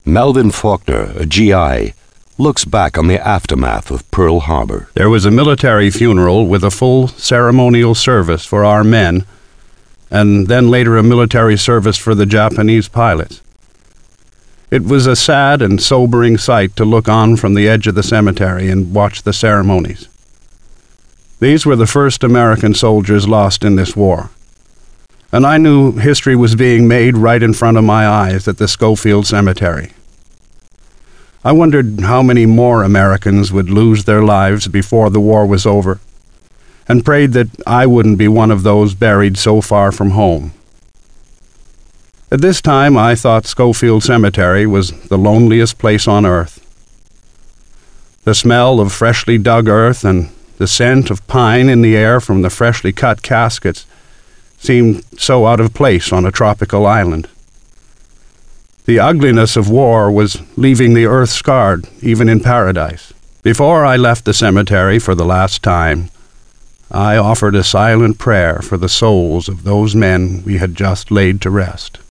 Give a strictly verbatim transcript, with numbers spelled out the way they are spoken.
Melvin Faulkner, a G I, looks back on the aftermath of Pearl Harbor. There was a military funeral with a full ceremonial service for our men, and then later a military service for the Japanese pilots. It was a sad and sobering sight to look on from the edge of the cemetery and watch the ceremonies. These were the first American soldiers lost in this war, and I knew history was being made right in front of my eyes at the Schofield Cemetery. I wondered how many more Americans would lose their lives before the war was over, and prayed that I wouldn't be one of those buried so far from home. At this time, I thought Schofield Cemetery was the loneliest place on earth. The smell of freshly dug earth and the scent of pine in the air from the freshly cut caskets seemed so out of place on a tropical island. The ugliness of war was leaving the earth scarred, even in paradise. Before I left the cemetery for the last time, I offered a silent prayer for the souls of those men we had just laid to rest.